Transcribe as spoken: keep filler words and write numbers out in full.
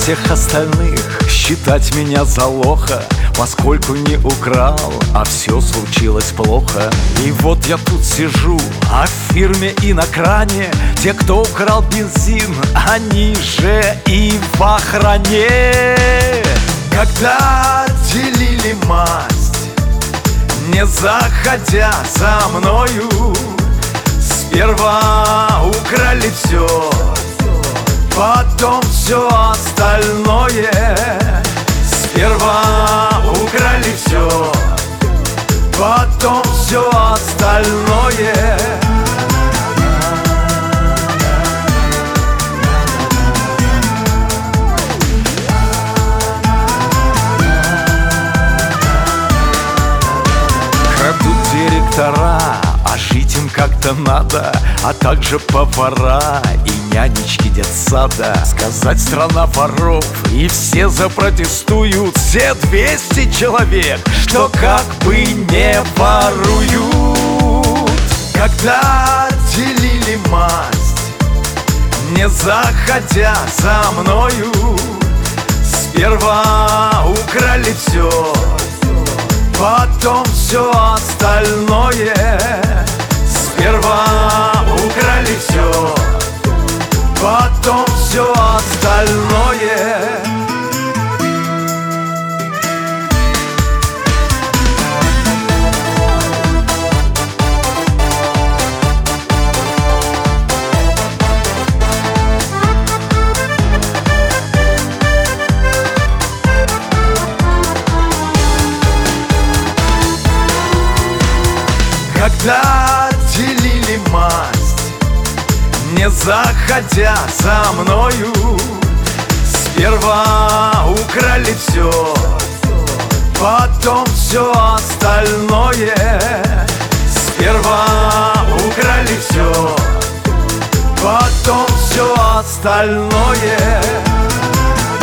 всех остальных считать меня за лоха, поскольку не украл, а все случилось плохо. И вот я тут сижу, а в фирме и на кране те, кто украл бензин, они же и в охране. Когда делили масть, не заходя за мною, сперва украли все, потом все остальное. Сперва украли все, потом все остальное. Крадут директора, а жить им как-то надо, а также повара и нянечки детсада. Сказать страна воров, и все запротестуют, все двести человек, что как бы не воруют. Когда делили масть, не заходя за мною, сперва украли все, потом все остальное. Сперва украли все, потом все остальное. Когда делили масть, не заходя за мною, сперва украли все, потом все остальное. Сперва украли все, потом все остальное.